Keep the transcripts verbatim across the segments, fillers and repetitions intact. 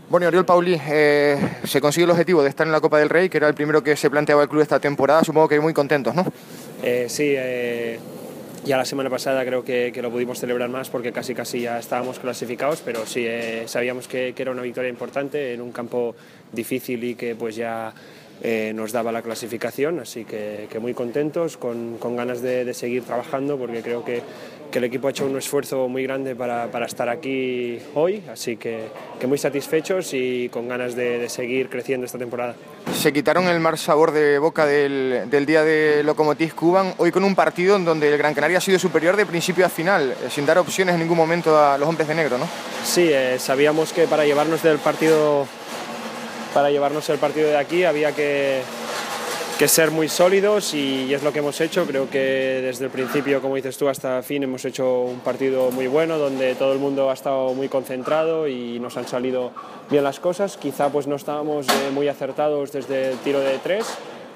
Bueno, Oriol Paulí, eh, se consigue el objetivo de estar en la Copa del Rey, que era el primero que se planteaba el club esta temporada. Supongo que muy contentos, ¿no? Eh, sí, eh, ya la semana pasada creo que, que lo pudimos celebrar más porque casi casi ya estábamos clasificados, pero sí, eh, sabíamos que, que era una victoria importante en un campo difícil y que pues ya eh, nos daba la clasificación, así que, que muy contentos, con, con ganas de, de seguir trabajando porque creo que, que el equipo ha hecho un esfuerzo muy grande para, para estar aquí hoy, así que, que muy satisfechos y con ganas de, de seguir creciendo esta temporada. Se quitaron el mal sabor de boca del, del día de Lokomotiv Kuban, hoy con un partido en donde el Gran Canaria ha sido superior de principio a final, sin dar opciones en ningún momento a los hombres de negro, ¿no? Sí, eh, sabíamos que para llevarnos del partido, para llevarnos el partido de aquí había que, que ser muy sólidos y es lo que hemos hecho. Creo que desde el principio, como dices tú, hasta el fin hemos hecho un partido muy bueno donde todo el mundo ha estado muy concentrado y nos han salido bien las cosas. Quizá pues no estábamos eh, muy acertados desde el tiro de tres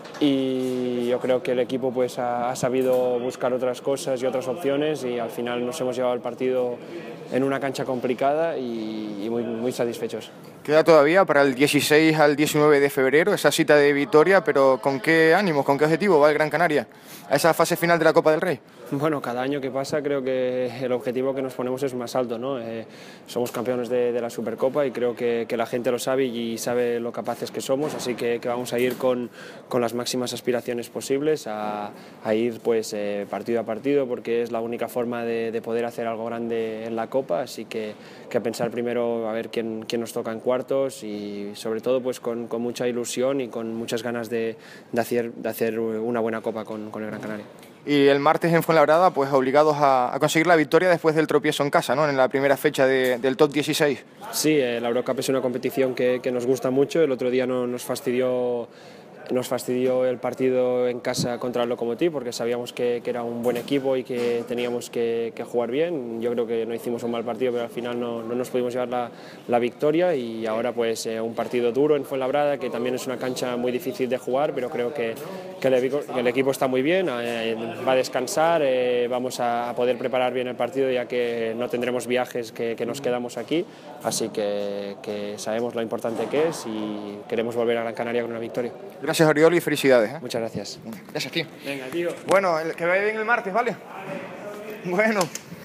y yo creo que el equipo pues ha, ha sabido buscar otras cosas y otras opciones y al final nos hemos llevado el partido en una cancha complicada y, y muy, muy satisfechos. Queda todavía para el dieciséis al diecinueve de febrero esa cita de Vitoria, pero ¿con qué ánimos, con qué objetivo va el Gran Canaria a esa fase final de la Copa del Rey? Bueno, cada año que pasa creo que el objetivo que nos ponemos es más alto, ¿no? Eh, somos campeones de, de la Supercopa y creo que, que la gente lo sabe y sabe lo capaces que somos, así que, que vamos a ir con, con las máximas aspiraciones posibles, a, a ir pues eh, partido a partido porque es la única forma de, de poder hacer algo grande en la Copa, así que, que a pensar primero a ver quién, quién nos toca en cuartos y sobre todo pues con, con mucha ilusión y con muchas ganas de, de, hacer, de hacer una buena Copa con, con el Gran Canaria. Y el martes en Fuenlabrada, pues obligados a, a conseguir la victoria después del tropiezo en casa, ¿no? En la primera fecha de, del top dieciséis. Sí, eh, la Eurocup es una competición que, que nos gusta mucho. El otro día no, nos fastidió nos fastidió el partido en casa contra el Lokomotiv porque sabíamos que, que era un buen equipo y que teníamos que, que jugar bien. Yo creo que no hicimos un mal partido, pero al final no, no nos pudimos llevar la, la victoria y ahora pues eh, un partido duro en Fuenlabrada, que también es una cancha muy difícil de jugar, pero creo que, que, el, que el equipo está muy bien, eh, va a descansar, eh, vamos a poder preparar bien el partido ya que no tendremos viajes que, que nos quedamos aquí, así que, que sabemos lo importante que es y queremos volver a Gran Canaria con una victoria. Gracias, Oriol, y felicidades, ¿eh? Muchas gracias. Gracias, tío. Venga, tío. Bueno, el, que vaya bien el martes, ¿vale? Bueno.